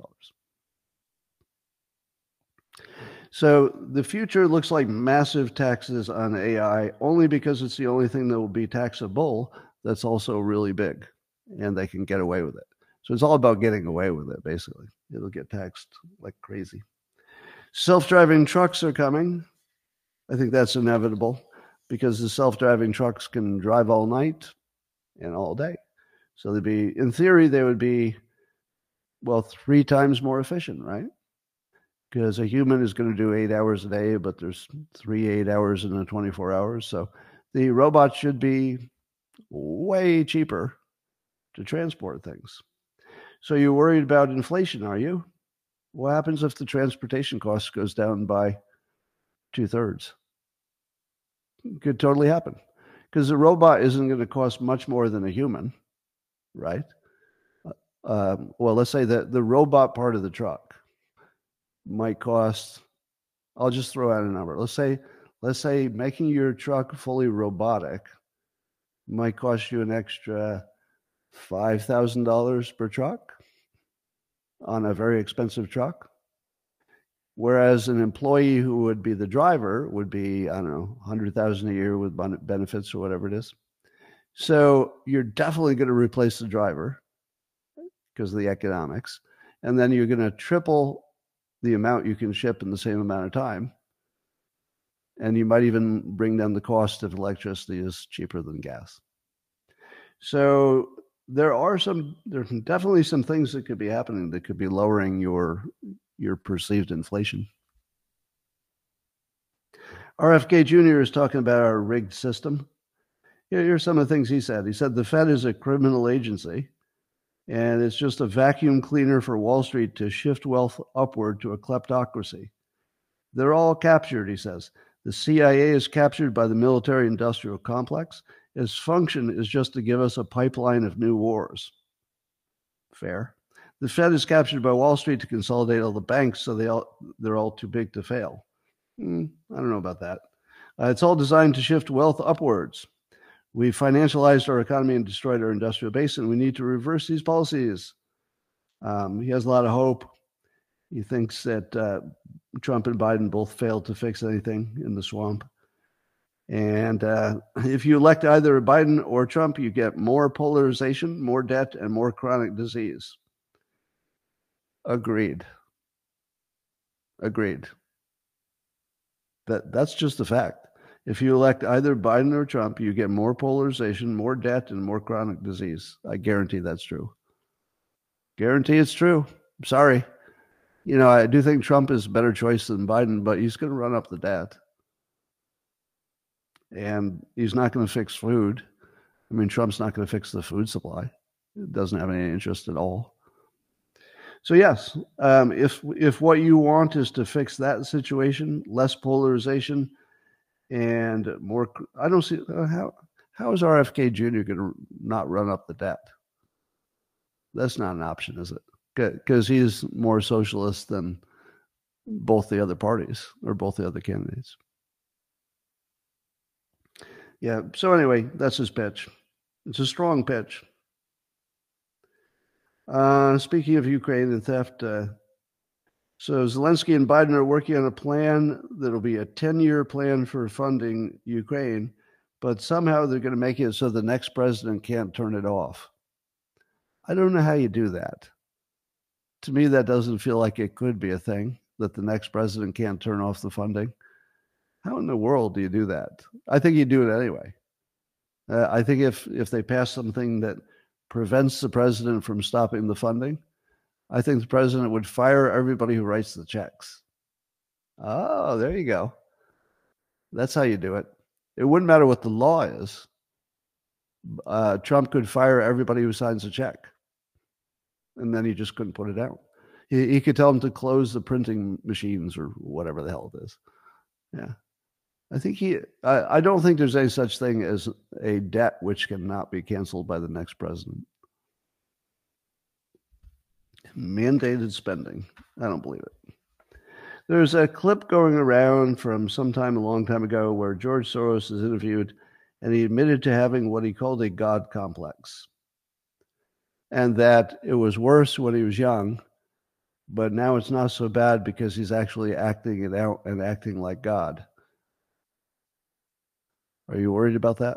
So the future looks like massive taxes on AI only because it's the only thing that will be taxable that's also really big, and they can get away with it. So it's all about getting away with it, basically. It'll get taxed like crazy. Self-driving trucks are coming. I think that's inevitable because the self-driving trucks can drive all night and all day. So in theory, they would be, 3 times more efficient, right? Because a human is going to do 8 hours a day, but there's 3 8 hours in the 24 hours. So the robot should be way cheaper to transport things. So you're worried about inflation, are you? What happens if the transportation cost goes down by 2/3? Could totally happen because the robot isn't going to cost much more than a human, right? Let's say that the robot part of the truck might cost, I'll just throw out a number. Let's say making your truck fully robotic might cost you an extra $5,000 per truck on a very expensive truck. Whereas an employee who would be the driver would be, I don't know, $100,000 a year with benefits or whatever it is. So you're definitely going to replace the driver because of the economics. And then you're going to triple the amount you can ship in the same amount of time. And you might even bring down the cost if electricity is cheaper than gas. So there are definitely some things that could be happening that could be lowering your perceived inflation. RFK Jr. is talking about our rigged system. Here's some of the things he said. He said the Fed is a criminal agency, and it's just a vacuum cleaner for Wall Street to shift wealth upward to a kleptocracy. They're all captured, he says. The CIA is captured by the military-industrial complex. Its function is just to give us a pipeline of new wars. Fair. The Fed is captured by Wall Street to consolidate all the banks, so they're all too big to fail. I don't know about that. It's all designed to shift wealth upwards. We financialized our economy and destroyed our industrial base, and we need to reverse these policies. He has a lot of hope. He thinks that Trump and Biden both failed to fix anything in the swamp. And if you elect either Biden or Trump, you get more polarization, more debt, and more chronic disease. Agreed. That's just a fact. If you elect either Biden or Trump, you get more polarization, more debt, and more chronic disease. I guarantee that's true. Guarantee it's true. I'm sorry. I do think Trump is a better choice than Biden, but he's going to run up the debt. And he's not going to fix food. I mean, Trump's not going to fix the food supply. It doesn't have any interest at all. So yes, if what you want is to fix that situation, less polarization and more, I don't see how is RFK Jr. going to not run up the debt? That's not an option, is it? Because he's more socialist than both the other parties or both the other candidates. Yeah. So anyway, that's his pitch. It's a strong pitch. Speaking of Ukraine and theft, so Zelensky and Biden are working on a plan that'll be a 10-year plan for funding Ukraine, but somehow they're going to make it so the next president can't turn it off. I don't know how you do that. To me, that doesn't feel like it could be a thing, that the next president can't turn off the funding. How in the world do you do that? I think you do it anyway. I think if they pass something that prevents the president from stopping the funding, I think the president would fire everybody who writes the checks. Oh, there you go. That's how you do it. It wouldn't matter what the law is. Trump could fire everybody who signs a check, and then he just couldn't put it out. He could tell them to close the printing machines or whatever the hell it is. Yeah. I don't think there's any such thing as a debt which cannot be canceled by the next president. Mandated spending. I don't believe it. There's a clip going around from sometime a long time ago where George Soros is interviewed, and he admitted to having what he called a God complex, and that it was worse when he was young, but now it's not so bad because he's actually acting it out and acting like God. Are you worried about that?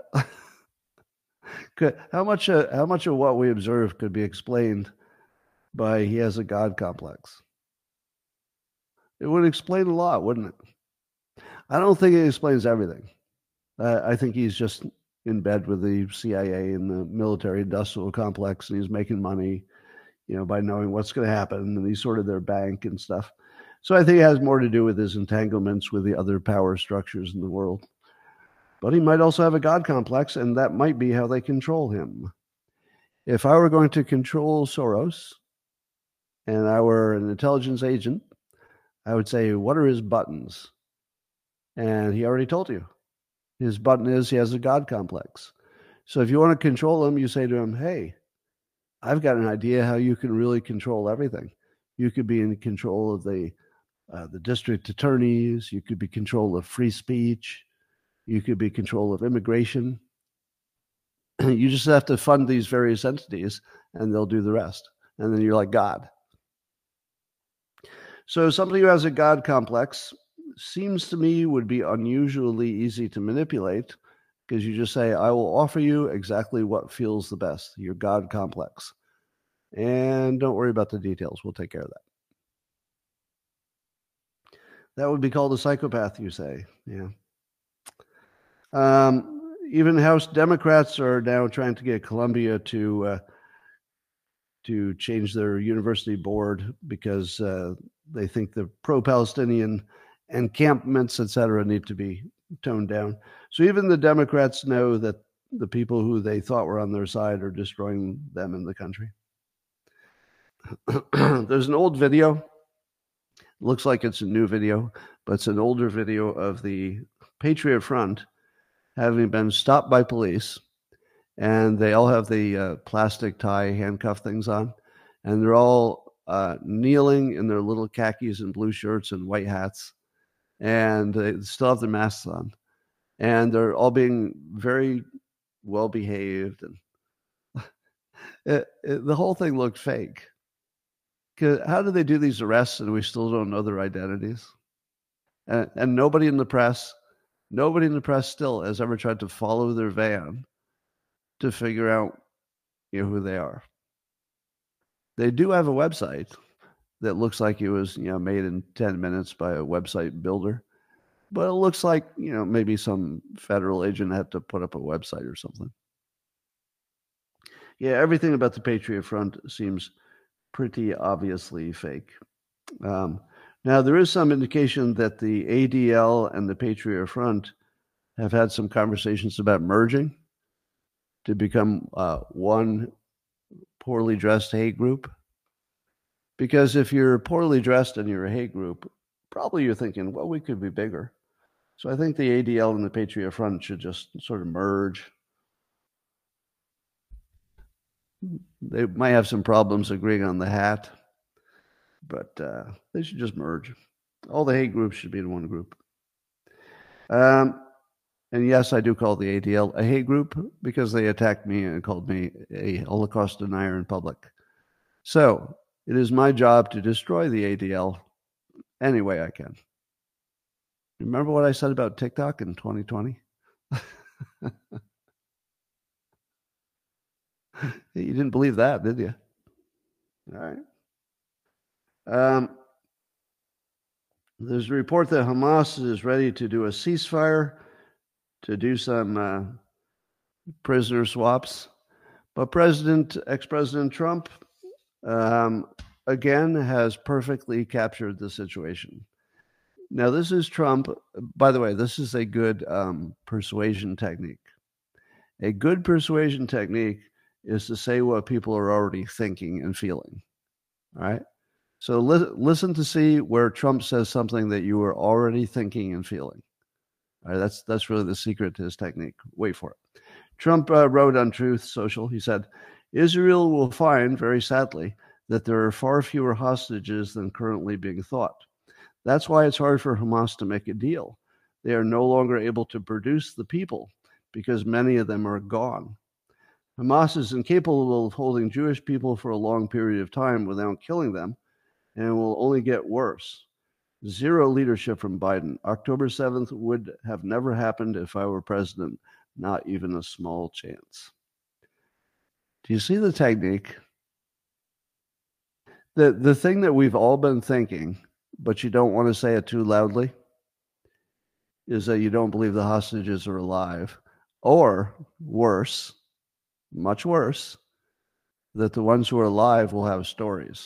How much of what we observe could be explained by he has a God complex? It would explain a lot, wouldn't it? I don't think it explains everything. I think he's just in bed with the CIA and the military-industrial complex, and he's making money, by knowing what's going to happen, and he's sort of their bank and stuff. So I think it has more to do with his entanglements with the other power structures in the world. But he might also have a God complex, and that might be how they control him. If I were going to control Soros and I were an intelligence agent, I would say, what are his buttons? And he already told you. His button is he has a God complex. So if you want to control him, you say to him, hey, I've got an idea how you can really control everything. You could be in control of the district attorneys. You could be in control of free speech. You could be in control of immigration. You just have to fund these various entities, and they'll do the rest. And then you're like God. So somebody who has a God complex seems to me would be unusually easy to manipulate, because you just say, I will offer you exactly what feels the best, your God complex. And don't worry about the details. We'll take care of that. That would be called a psychopath, you say. Yeah. Even House Democrats are now trying to get Columbia to change their university board because they think the pro-Palestinian encampments, etc., need to be toned down. So even the Democrats know that the people who they thought were on their side are destroying them in the country. There's an old video. It looks like it's a new video, but it's an older video of the Patriot Front having been stopped by police, and they all have the plastic tie handcuff things on, and they're all kneeling in their little khakis and blue shirts and white hats, and they still have their masks on, and they're all being very well behaved, and the whole thing looked fake. How do they do these arrests and we still don't know their identities? And nobody in the press still has ever tried to follow their van to figure out who they are. They do have a website that looks like it was made in 10 minutes by a website builder, but it looks like maybe some federal agent had to put up a website or something. Yeah, everything about the Patriot Front seems pretty obviously fake. Now, there is some indication that the ADL and the Patriot Front have had some conversations about merging to become one poorly dressed hate group. Because if you're poorly dressed and you're a hate group, probably you're thinking, well, we could be bigger. So I think the ADL and the Patriot Front should just sort of merge. They might have some problems agreeing on the hat, but they should just merge. All the hate groups should be in one group. And yes, I do call the ADL a hate group because they attacked me and called me a Holocaust denier in public. So it is my job to destroy the ADL any way I can. Remember what I said about TikTok in 2020? You didn't believe that, did you? All right. There's a report that Hamas is ready to do a ceasefire, to do some prisoner swaps. But ex-President Trump, again, has perfectly captured the situation. Now, this is Trump. By the way, this is a good persuasion technique. A good persuasion technique is to say what people are already thinking and feeling. All right? So listen to see where Trump says something that you were already thinking and feeling. All right, that's really the secret to his technique. Wait for it. Trump wrote on Truth Social, he said, Israel will find, very sadly, that there are far fewer hostages than currently being thought. That's why it's hard for Hamas to make a deal. They are no longer able to produce the people because many of them are gone. Hamas is incapable of holding Jewish people for a long period of time without killing them, and it will only get worse. Zero leadership from Biden. October 7th would have never happened if I were president, not even a small chance. Do you see the technique? The thing that we've all been thinking, but you don't want to say it too loudly, is that you don't believe the hostages are alive, or worse, much worse, that the ones who are alive will have stories.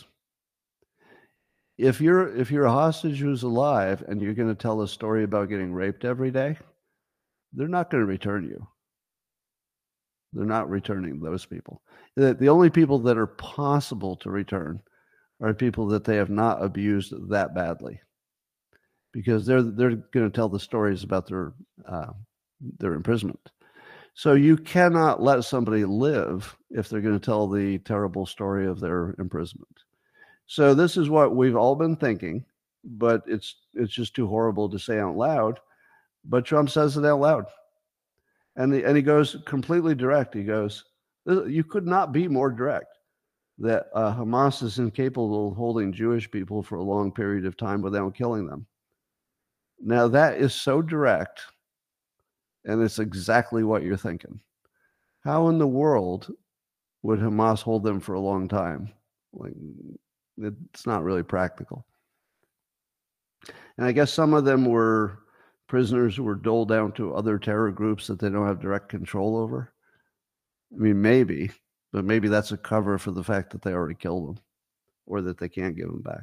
If you're a hostage who's alive and you're going to tell a story about getting raped every day, they're not going to return you. They're not returning those people. The only people that are possible to return are people that they have not abused that badly, because they're going to tell the stories about their imprisonment. So you cannot let somebody live if they're going to tell the terrible story of their imprisonment. So this is what we've all been thinking, but it's just too horrible to say out loud. But Trump says it out loud. And he goes completely direct. He goes, you could not be more direct, that Hamas is incapable of holding Jewish people for a long period of time without killing them. Now, that is so direct, and it's exactly what you're thinking. How in the world would Hamas hold them for a long time? Like, it's not really practical. And I guess some of them were prisoners who were doled out to other terror groups that they don't have direct control over. I mean, maybe, but maybe that's a cover for the fact that they already killed them or that they can't give them back.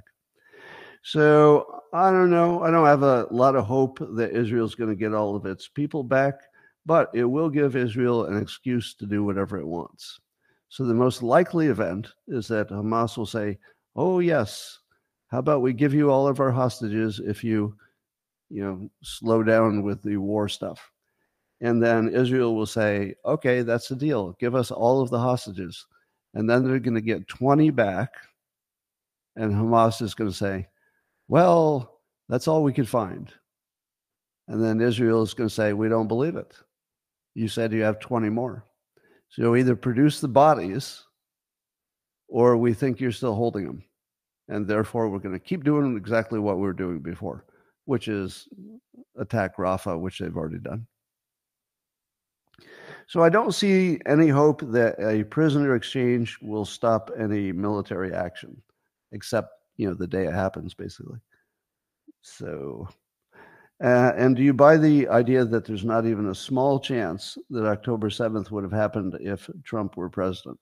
So I don't know. I don't have a lot of hope that Israel's going to get all of its people back, but it will give Israel an excuse to do whatever it wants. So the most likely event is that Hamas will say, oh, yes, how about we give you all of our hostages if you slow down with the war stuff. And then Israel will say, okay, that's the deal. Give us all of the hostages. And then they're going to get 20 back. And Hamas is going to say, well, that's all we could find. And then Israel is going to say, we don't believe it. You said you have 20 more. So either produce the bodies or we think you're still holding them. And therefore, we're going to keep doing exactly what we were doing before, which is attack Rafah, which they've already done. So I don't see any hope that a prisoner exchange will stop any military action, except, the day it happens, basically. So, and do you buy the idea that there's not even a small chance that October 7th would have happened if Trump were president?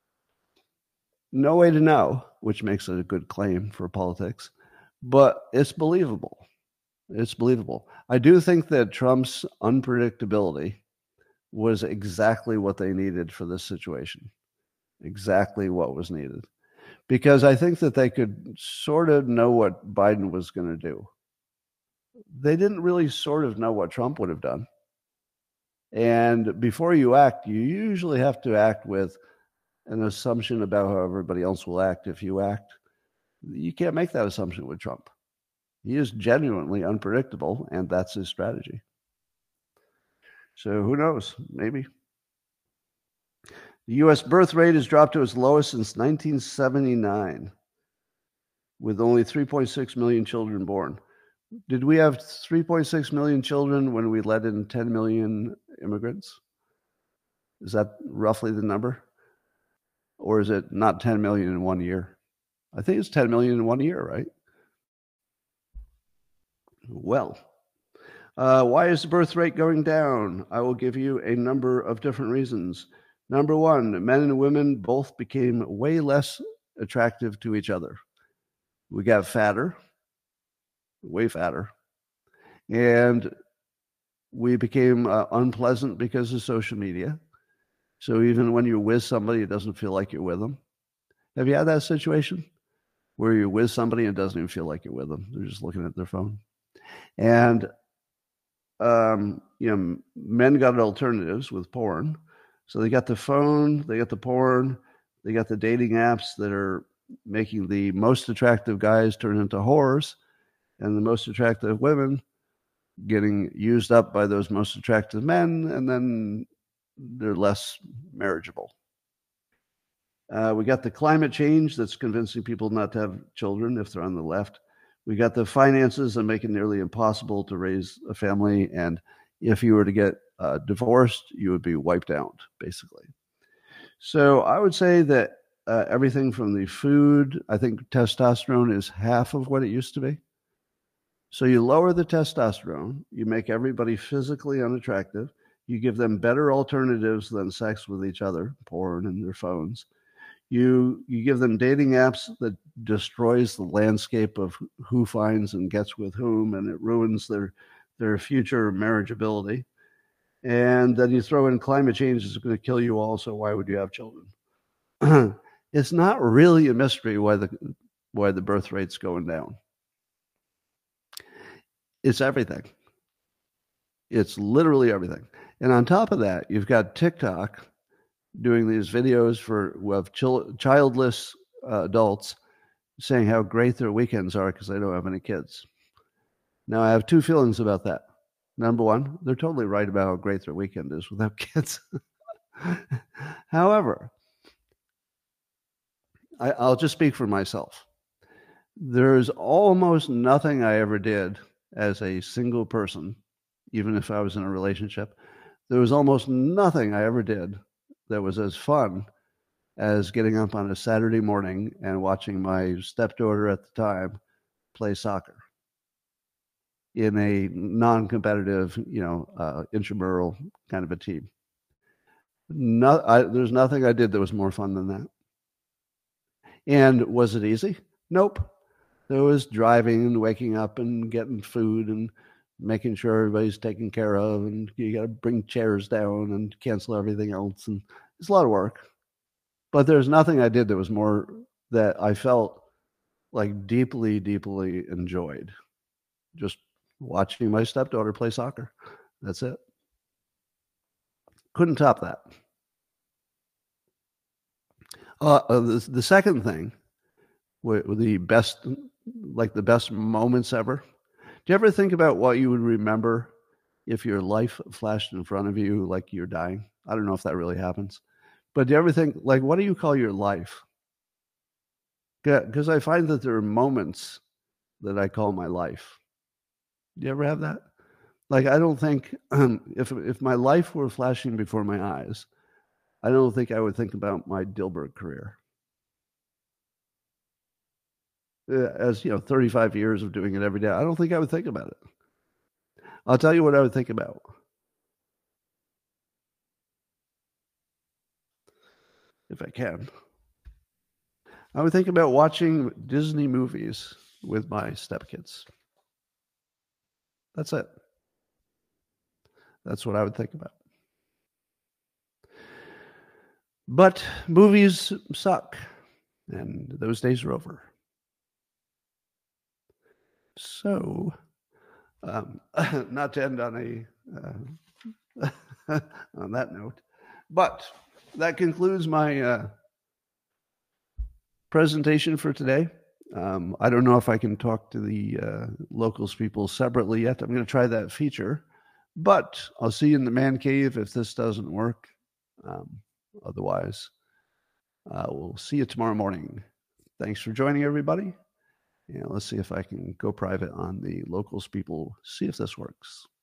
No way to know, which makes it a good claim for politics, but it's believable. It's believable. I do think that Trump's unpredictability was exactly what they needed for this situation. Exactly what was needed. Because I think that they could sort of know what Biden was going to do. They didn't really sort of know what Trump would have done. And before you act, you usually have to act with an assumption about how everybody else will act if you act. You can't make that assumption with Trump. He is genuinely unpredictable, and that's his strategy. So who knows? Maybe. The U.S. birth rate has dropped to its lowest since 1979, with only 3.6 million children born. Did we have 3.6 million children when we let in 10 million immigrants? Is that roughly the number? Or is it not 10 million in 1 year? I think it's 10 million in 1 year, right? Well, why is the birth rate going down? I will give you a number of different reasons. Number one, men and women both became way less attractive to each other. We got fatter, way fatter, and we became unpleasant because of social media. So even when you're with somebody, it doesn't feel like you're with them. Have you had that situation where you're with somebody and it doesn't even feel like you're with them? They're just looking at their phone. And men got alternatives with porn. So they got the phone, they got the porn, they got the dating apps that are making the most attractive guys turn into whores, and the most attractive women getting used up by those most attractive men, and then they're less marriageable. We got the climate change that's convincing people not to have children if they're on the left. We got the finances that make it nearly impossible to raise a family, and if you were to get divorced, you would be wiped out, basically. So I would say that everything from the food, I think testosterone is half of what it used to be. So you lower the testosterone, you make everybody physically unattractive, you give them better alternatives than sex with each other, porn and their phones. You give them dating apps that destroys the landscape of who finds and gets with whom, and it ruins their future marriageability. And then you throw in climate change is going to kill you all, so why would you have children? It's not really a mystery why the birth rate's going down. It's everything. It's literally everything. And on top of that, you've got TikTok doing these videos of childless adults saying how great their weekends are because they don't have any kids. Now, I have two feelings about that. Number one, they're totally right about how great their weekend is without kids. However, I'll just speak for myself. There's almost nothing I ever did as a single person, even if I was in a relationship. There was almost nothing I ever did that was as fun as getting up on a Saturday morning and watching my stepdaughter at the time play soccer in a non-competitive, intramural kind of a team. There's nothing I did that was more fun than that. And was it easy? Nope. There was driving and waking up and getting food and making sure everybody's taken care of, and you got to bring chairs down and cancel everything else. And it's a lot of work. But there's nothing I did that was more that I felt like deeply, deeply enjoyed. Just watching my stepdaughter play soccer. That's it. Couldn't top that. The second thing, the best moments ever. Do you ever think about what you would remember if your life flashed in front of you like you're dying? I don't know if that really happens. But do you ever think, like, what do you call your life? Because I find that there are moments that I call my life. Do you ever have that? Like, I don't think, if my life were flashing before my eyes, I don't think I would think about my Dilbert career. As 35 years of doing it every day, I don't think I would think about it. I'll tell you what I would think about. If I can. I would think about watching Disney movies with my stepkids. That's it. That's what I would think about. But movies suck, and those days are over. So, not to end on on that note, but that concludes my presentation for today. I don't know if I can talk to the locals people separately yet. I'm going to try that feature, but I'll see you in the man cave if this doesn't work. Otherwise, we'll see you tomorrow morning. Thanks for joining, everybody. And let's see if I can go private on the locals people, see if this works.